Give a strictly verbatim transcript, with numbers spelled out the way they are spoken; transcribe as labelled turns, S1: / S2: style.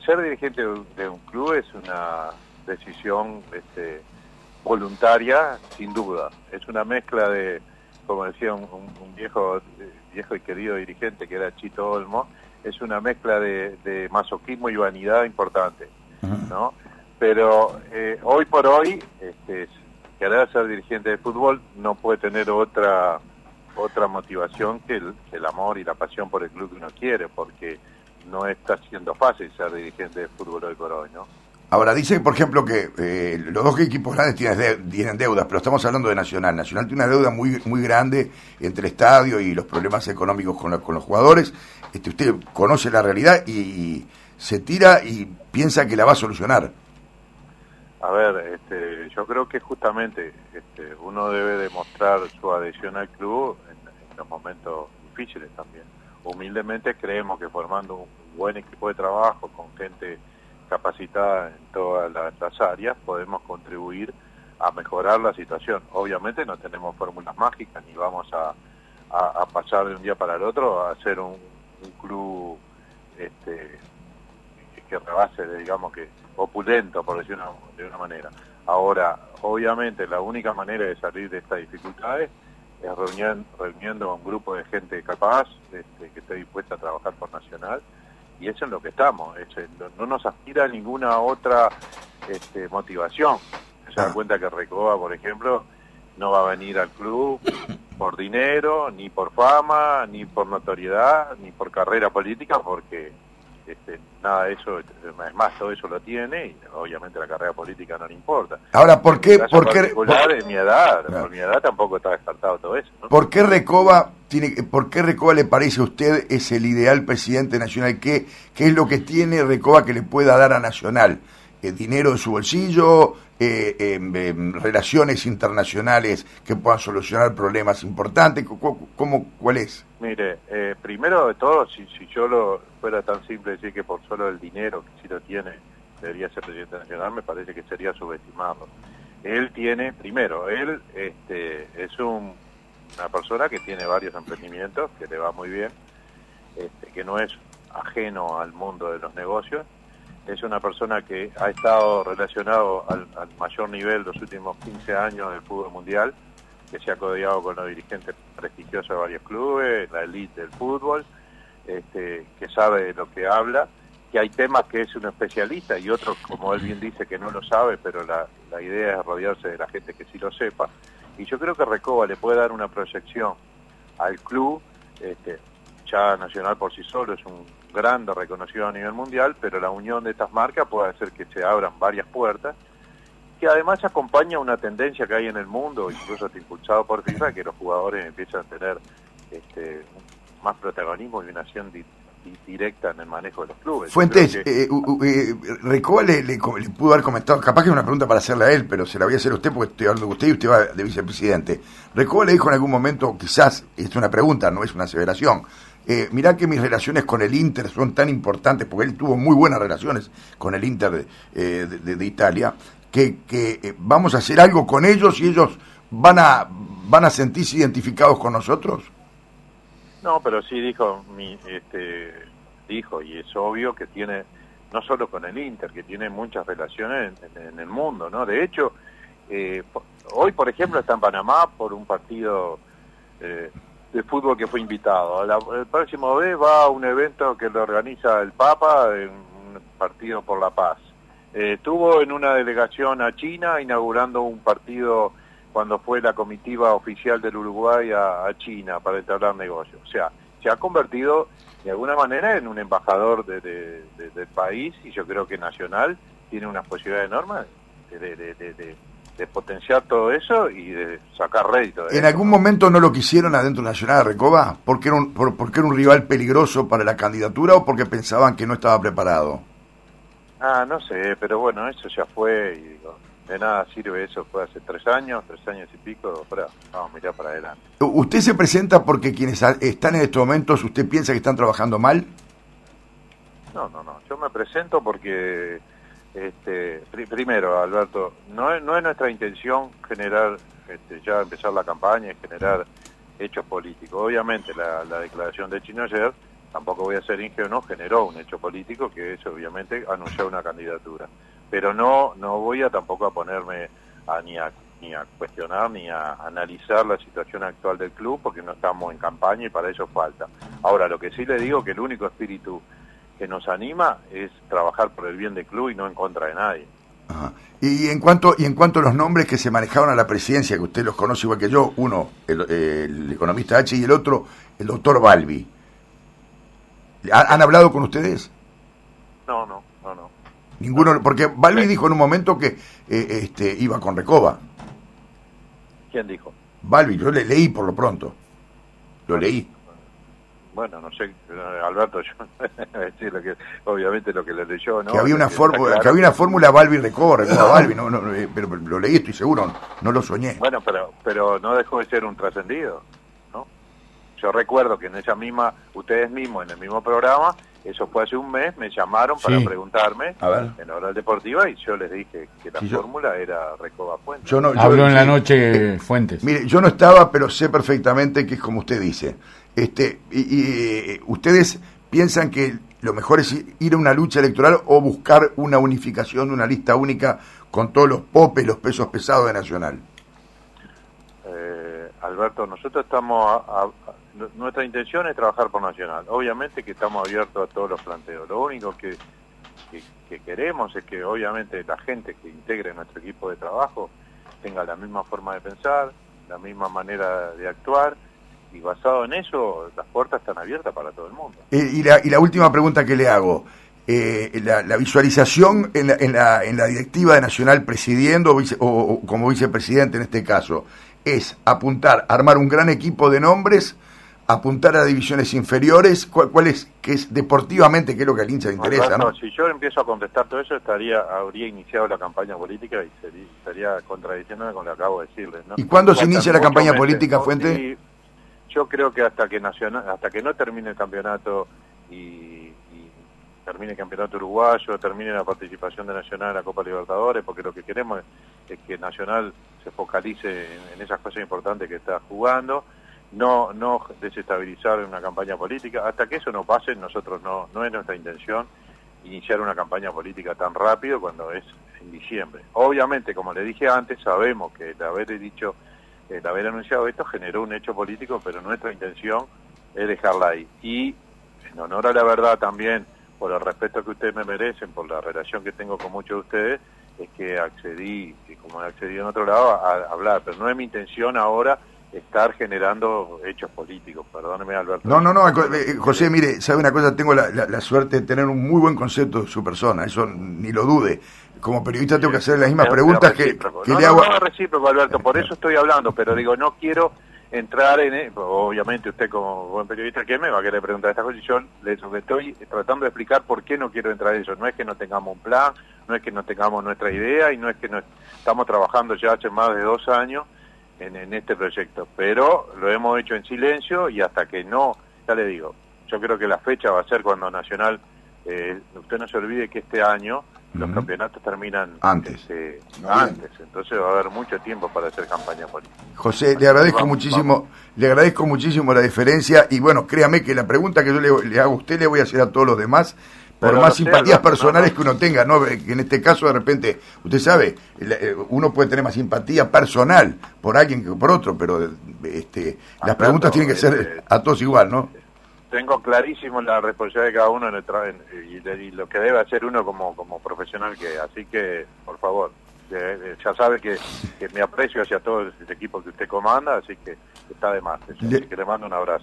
S1: ser dirigente de un, de un club es una decisión este, voluntaria, sin duda. Es una mezcla de, como decía un, un, un viejo, viejo y querido dirigente que era Chito Olmo, es una mezcla de, de masoquismo y vanidad importante, ¿no? Pero eh, hoy por hoy, este, querer ser dirigente de fútbol no puede tener otra otra motivación que el, que el amor y la pasión por el club que uno quiere, porque no está siendo fácil ser dirigente de fútbol hoy por hoy, ¿no?
S2: Ahora, dice, por ejemplo, que eh, los dos equipos grandes tienen, de, tienen deudas, pero estamos hablando de Nacional. Nacional tiene una deuda muy muy grande entre el estadio y los problemas económicos con, la, con los jugadores. Este, usted conoce la realidad y, y se tira y piensa que la va a solucionar.
S1: A ver, este, yo creo que justamente este, uno debe demostrar su adhesión al club en, en los momentos difíciles también. Humildemente creemos que formando un buen equipo de trabajo con gente capacitada en todas las, las áreas podemos contribuir a mejorar la situación. Obviamente no tenemos fórmulas mágicas ni vamos a, a, a pasar de un día para el otro a ser un, un club este, que rebase, digamos que opulento, por decirlo de una manera. Ahora, obviamente la única manera de salir de estas dificultades es reuniendo, reuniendo a un grupo de gente capaz, este, que esté dispuesta a trabajar por Nacional, y eso es lo que estamos. Es, no nos aspira ninguna otra este, motivación. Se da cuenta que Recoba, por ejemplo, no va a venir al club por dinero, ni por fama, ni por notoriedad, ni por carrera política, porque este, nada de eso, es más, todo eso lo tiene, y obviamente la carrera política no le importa.
S2: Ahora, ¿por qué?
S1: En
S2: ¿Por qué?
S1: particular,
S2: Por,
S1: en mi edad,
S2: claro.
S1: por mi edad tampoco está descartado todo eso, ¿no?
S2: ¿Por qué Recoba tiene, por qué Recoba le parece a usted es el ideal presidente nacional? ¿Qué, qué es lo que tiene Recoba que le pueda dar a Nacional? Eh, ¿Dinero de su bolsillo? Eh, eh, eh, ¿Relaciones internacionales que puedan solucionar problemas importantes? ¿Cómo, cómo, ¿Cuál es?
S1: Mire, eh, primero de todo, si, si yo lo fuera tan simple decir que por solo el dinero que sí lo tiene debería ser presidente nacional, me parece que sería subestimarlo. Él tiene, primero, él este, es un, una persona que tiene varios emprendimientos, que le va muy bien, este, que no es ajeno al mundo de los negocios. Es una persona que ha estado relacionado al, al mayor nivel los últimos quince años del fútbol mundial, que se ha codeado con los dirigentes prestigiosos de varios clubes, la elite del fútbol, este, que sabe de lo que habla, que hay temas que es un especialista y otros, como él bien dice, que no lo sabe, pero la, la idea es rodearse de la gente que sí lo sepa. Y yo creo que Recoba le puede dar una proyección al club, este, ya Nacional por sí solo es un grande reconocido a nivel mundial, pero la unión de estas marcas puede hacer que se abran varias puertas, que además acompaña una tendencia que hay en el mundo, incluso está impulsado por FIFA, que los jugadores empiezan a tener este, más protagonismo y una acción di di directa en el manejo de los clubes.
S2: Fuentes,
S1: que...
S2: eh, uh, eh, Recoba le, le, le pudo haber comentado, capaz que es una pregunta para hacerle a él, pero se la voy a hacer a usted porque estoy hablando con usted y usted va de vicepresidente. Recoba le dijo en algún momento, quizás, es una pregunta, no es una aseveración, eh, mirá que mis relaciones con el Inter son tan importantes, porque él tuvo muy buenas relaciones con el Inter de, eh, de, de, de Italia, que, que eh, vamos a hacer algo con ellos y ellos van a van a sentirse identificados con nosotros.
S1: No, pero sí dijo, mi, este, dijo, y es obvio que tiene, no solo con el Inter, que tiene muchas relaciones en, en, en el mundo, ¿no? De hecho, eh, hoy, por ejemplo, está en Panamá por un partido eh, de fútbol que fue invitado. La, el próximo vez va a un evento que lo organiza el Papa, en un partido por la paz. Eh, estuvo en una delegación a China inaugurando un partido cuando fue la comitiva oficial del Uruguay a, a China para entablar negocios. O sea, se ha convertido de alguna manera en un embajador de, de, de, del país, y yo creo que Nacional tiene una posibilidad enorme de, de, de, de, de, de potenciar todo eso y de sacar rédito de
S2: ¿En
S1: eso.
S2: algún momento no lo quisieron adentro de Nacional de Recoba? ¿Porque era, un, por, porque era un rival peligroso para la candidatura o porque pensaban que no estaba preparado?
S1: Ah, no sé, pero bueno, eso ya fue y digo, de nada sirve eso, fue hace tres años, tres años y pico, para, vamos a mirar para adelante.
S2: ¿Usted se presenta porque quienes están en estos momentos, usted piensa que están trabajando mal?
S1: No, no, no, yo me presento porque, este, pr primero, Alberto, no es, no es nuestra intención generar, este, ya empezar la campaña y generar hechos políticos. Obviamente la, la declaración de Chino ayer tampoco voy a ser ingenuo, generó un hecho político que es obviamente anunciar una candidatura. Pero no no voy a tampoco a ponerme a ni a ni a cuestionar ni a analizar la situación actual del club, porque no estamos en campaña y para eso falta. Ahora, lo que sí le digo que el único espíritu que nos anima es trabajar por el bien del club y no en contra de nadie.
S2: Ajá. Y en cuanto y en cuanto a los nombres que se manejaron a la presidencia, que usted los conoce igual que yo, uno, el, el economista H, y el otro, el doctor Balbi. ¿Han hablado con ustedes?
S1: No, no, no, no.
S2: Ninguno, porque Balbi dijo en un momento que eh, este iba con Recoba.
S1: ¿Quién dijo?
S2: Balbi, yo le leí por lo pronto. Lo leí.
S1: Bueno, no sé, Alberto, yo decir lo que, obviamente lo que le leyó, ¿no?
S2: Que había una
S1: que
S2: fórmula,
S1: claro.
S2: que había una fórmula Balbi Recoba, Recoba Balbi, no, no, pero lo leí, estoy seguro, no lo soñé.
S1: Bueno, pero pero no dejó de ser un trascendido, ¿no? Yo recuerdo que en esa misma, ustedes mismos, en el mismo programa, eso fue hace un mes, me llamaron para
S2: sí.
S1: preguntarme
S2: A ver.
S1: en Oral Deportiva y yo les dije que la
S2: sí,
S1: fórmula yo... era Recoba Fuentes.
S2: Yo no, yo,
S3: Habló en
S2: sí,
S3: la noche
S2: eh,
S3: Fuentes.
S2: Mire, yo no estaba, pero sé perfectamente que es como usted dice. Este, y, y ustedes piensan que lo mejor es ir a una lucha electoral o buscar una unificación de una lista única con todos los popes, los pesos pesados de Nacional.
S1: Eh, Alberto, nosotros estamos a, a, nuestra intención es trabajar por Nacional. Obviamente que estamos abiertos a todos los planteos. Lo único que, que, que queremos es que obviamente la gente que integre nuestro equipo de trabajo tenga la misma forma de pensar, la misma manera de actuar, y basado en eso las puertas están abiertas para todo el mundo.
S2: Eh, y, la, y la última pregunta que le hago, eh, la, la visualización en la, en, la, en la directiva de Nacional presidiendo o, vice, o, o como vicepresidente en este caso, es apuntar, armar un gran equipo de nombres, apuntar a divisiones inferiores, ¿cuál, cuál es, que es deportivamente, qué es lo que al hincha le interesa?
S1: Alberto,
S2: ¿no?
S1: Si yo empiezo a contestar todo eso, estaría habría iniciado la campaña política y sería, estaría contradiciéndome con lo que acabo de decirles, ¿no?
S2: ¿Y cuándo se inicia la campaña
S1: meses,
S2: política,
S1: ¿no?
S2: Fuente?
S1: Sí, yo creo que hasta que Nacional, hasta que no termine el campeonato y, y termine el campeonato uruguayo, termine la participación de Nacional en la Copa Libertadores, porque lo que queremos es, es que Nacional se focalice en, en esas cosas importantes que está jugando, no no desestabilizar una campaña política. Hasta que eso no pase, nosotros no no es nuestra intención iniciar una campaña política tan rápido cuando es en diciembre. Obviamente, como le dije antes, sabemos que el haber dicho el haber anunciado esto generó un hecho político, pero nuestra intención es dejarla ahí. Y en honor a la verdad también, por el respeto que ustedes me merecen, por la relación que tengo con muchos de ustedes, es que accedí, como he accedido en otro lado, a, a hablar. Pero no es mi intención ahora estar generando hechos políticos. Perdóneme, Alberto.
S2: No, no, no, eh, José, mire, sabe una cosa, tengo la, la, la suerte de tener un muy buen concepto de su persona, eso ni lo dude. Como periodista tengo que hacer las mismas
S1: es,
S2: preguntas
S1: es
S2: que, que
S1: no,
S2: le
S1: no,
S2: hago.
S1: No, no es recíproco, Alberto, por eso estoy hablando, pero digo, no quiero entrar en... Obviamente usted como buen periodista que me va a querer preguntar estas cosas y yo les estoy tratando de explicar por qué no quiero entrar en eso. No es que no tengamos un plan, no es que no tengamos nuestra idea y no es que no estamos trabajando ya hace más de dos años en, en este proyecto, pero lo hemos hecho en silencio y hasta que no, ya le digo, yo creo que la fecha va a ser cuando Nacional, eh, usted no se olvide que este año los uh-huh. campeonatos terminan
S2: antes,
S1: este, antes, entonces va a haber mucho tiempo para hacer campaña política.
S2: José, le agradezco vamos, muchísimo, vamos. le agradezco muchísimo la deferencia y bueno, créame que la pregunta que yo le, le hago a usted le voy a hacer a todos los demás. Por
S1: Pero
S2: más
S1: no sé,
S2: simpatías
S1: Alberto,
S2: personales
S1: no, no.
S2: que uno tenga, ¿no? Que en este caso de repente, usted sabe, uno puede tener más simpatía personal por alguien que por otro, pero este, Alberto, las preguntas tienen que ser eh, a todos igual, ¿no?
S1: Tengo clarísimo la responsabilidad de cada uno en el tra- en, y, de, y lo que debe hacer uno como, como profesional que es. Así que, por favor, de, de, ya sabe que, que me aprecio hacia todo el equipo que usted comanda, así que está de más. Así
S2: le,
S1: que le mando un abrazo.